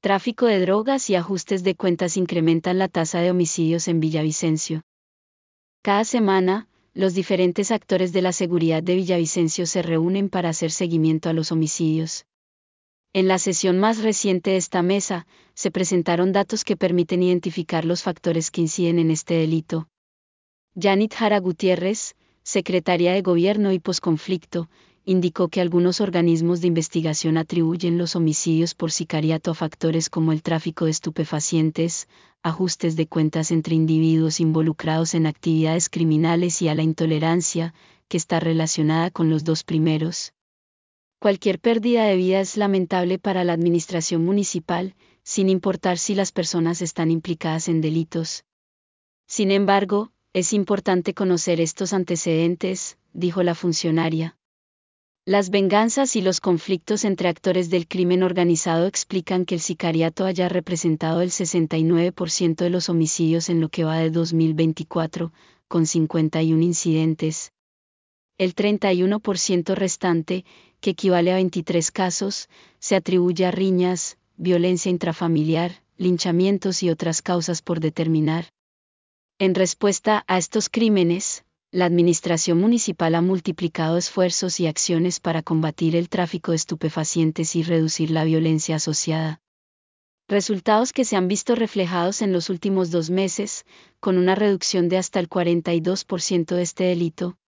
tráfico de drogas y ajustes de cuentas incrementan la tasa de homicidios en Villavicencio. Cada semana, los diferentes actores de la seguridad de Villavicencio se reúnen para hacer seguimiento a los homicidios. En la sesión más reciente de esta mesa, se presentaron datos que permiten identificar los factores que inciden en este delito. Yanit Jara Gutiérrez, secretaria de Gobierno y Posconflicto, indicó que algunos organismos de investigación atribuyen los homicidios por sicariato a factores como el tráfico de estupefacientes, ajustes de cuentas entre individuos involucrados en actividades criminales y a la intolerancia, que está relacionada con los dos primeros. Cualquier pérdida de vida es lamentable para la administración municipal, sin importar si las personas están implicadas en delitos. Sin embargo, es importante conocer estos antecedentes, dijo la funcionaria. Las venganzas y los conflictos entre actores del crimen organizado explican que el sicariato haya representado el 69% de los homicidios en lo que va de 2024, con 51 incidentes. El 31% restante, que equivale a 23 casos, se atribuye a riñas, violencia intrafamiliar, linchamientos y otras causas por determinar. En respuesta a estos crímenes, la administración municipal ha multiplicado esfuerzos y acciones para combatir el tráfico de estupefacientes y reducir la violencia asociada. Resultados que se han visto reflejados en los últimos 2 meses, con una reducción de hasta el 42% de este delito,